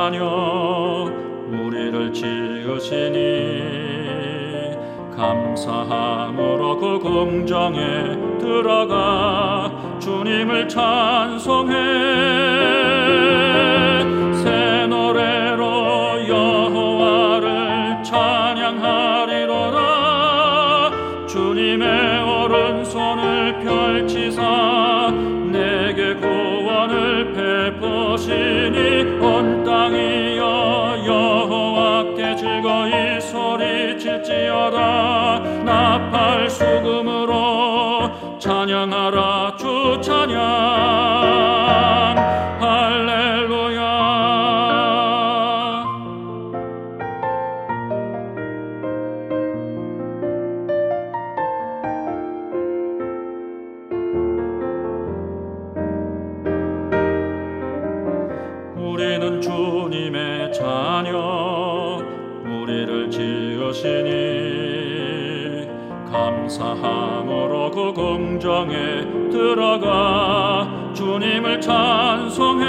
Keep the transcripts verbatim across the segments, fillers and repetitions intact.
자녀 우리를 지으시니 감사함으로 그 궁정에 들어가 주님을 찬송해 새 노래로 여호와를 찬양하리로다. 주님의 오른손을 펼치사 내게 구원을 베푸시니 온 땅이여 여호와께 즐거이 소리칠지어다. 나팔 수금으로 찬양하라 주 찬양 할렐루야. 우리는 주님의 자녀 우리를 지으시니 감사함으로 그 궁정에 들어가 주님을 찬송해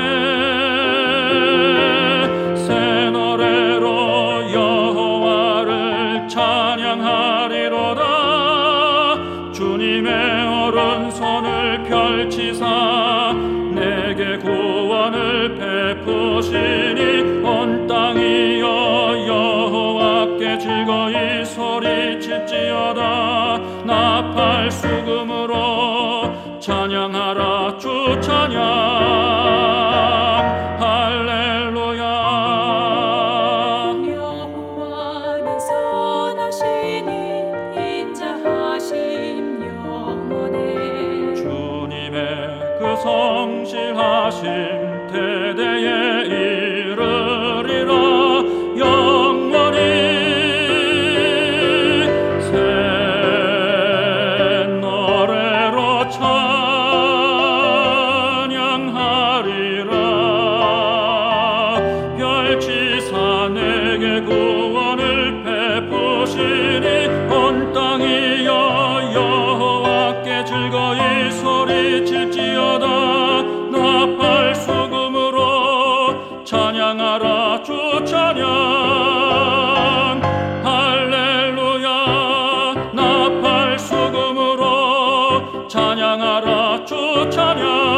새 노래로 여호와를 찬양하리로다. 주님의 오른손을 펼치사 내게 구원을 베푸시니 온 땅이여 여호와께 즐거이 소리칠지어다. 나팔 수금으로 찬양하라 주 찬양 할렐루야. 여호와는 선하시니 인자하심 영원해. 주님의 그 성실하심 대대에 이르리라. 영원히 새 노래로 찬양하리라. 펼치사 내게 구원을 베푸시니 온 땅이여 여호와께 즐거이 소리칠지어다. 나팔 수금으로 찬양하라 주 찬양 할렐루야. 나팔 수금으로 찬양하라 주 찬양